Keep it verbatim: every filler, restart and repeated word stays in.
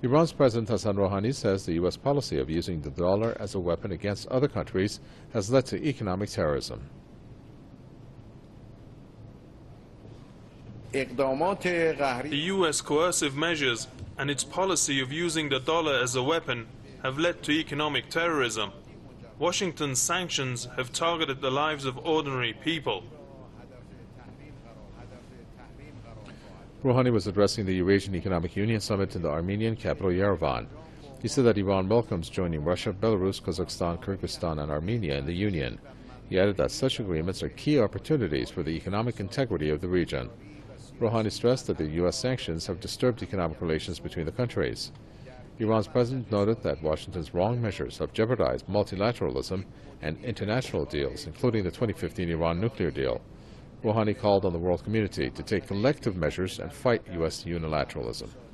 Iran's President Hassan Rouhani says the U S policy of using the dollar as a weapon against other countries has led to economic terrorism. The U S coercive measures and its policy of using the dollar as a weapon have led to economic terrorism. Washington's sanctions have targeted the lives of ordinary people. Rouhani was addressing the Eurasian Economic Union Summit in the Armenian capital Yerevan. He said that Iran welcomes joining Russia, Belarus, Kazakhstan, Kyrgyzstan, and Armenia in the Union. He added that such agreements are key opportunities for the economic integrity of the region. Rouhani stressed that the U S sanctions have disturbed economic relations between the countries. Iran's president noted that Washington's wrong measures have jeopardized multilateralism and international deals, including the twenty fifteen Iran nuclear deal. Rouhani called on the world community to take collective measures and fight U S unilateralism.